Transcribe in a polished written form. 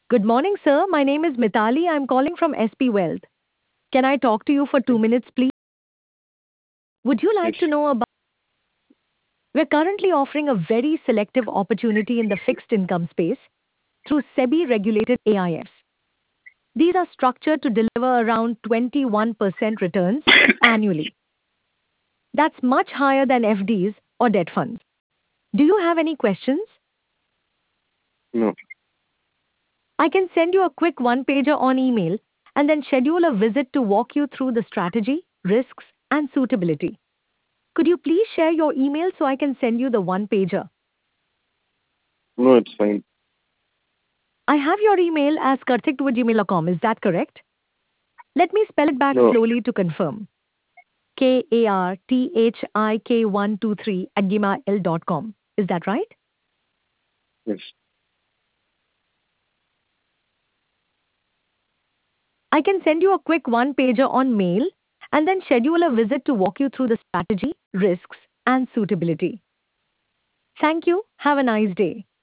Good morning, sir. My name is Mitali. I'm calling from SP Wealth. Can I talk to you for Okay. 2 minutes, please? Would you Yes. like to know about? We're currently offering a very selective opportunity in the fixed income space through SEBI regulated AIFs. These are structured to deliver around 21% returns annually. That's much higher than FDs or debt funds. Do you have any questions? No. I can send you a quick one pager on email and then schedule a visit to walk you through the strategy, risks, and suitability. Could you please share your email so I can send you the one pager? No, it's fine. I have your email as karthik@gmail.com. Is that correct? Let me spell it back No. slowly to confirm. KARTHIK123 @gmail.com. Is that right? Yes. I can send you a quick one pager on mail and then schedule a visit to walk you through the strategy, risks, and suitability. Thank you. Have a nice day.